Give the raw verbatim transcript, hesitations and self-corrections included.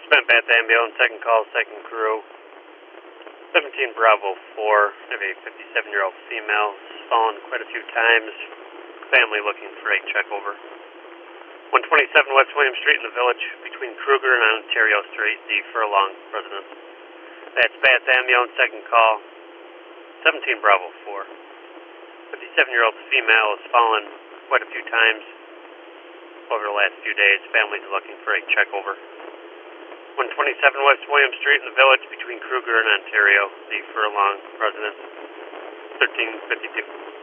Spent Bath Ambulance, second call, second crew. seventeen Bravo four, I have a fifty-seven-year-old female. She's fallen quite a few times. Family looking for a check over. one twenty-seven West William Street in the Village between Kruger and Ontario Street, the Furlong residence. That's Bath Ambulance, second call. seventeen Bravo four. fifty-seven-year-old female has fallen quite a few times over the last few days. Families are looking for a check over. one twenty-seven West William Street in the Village between Kruger and Ontario, the Furlong residence. thirteen fifty-two.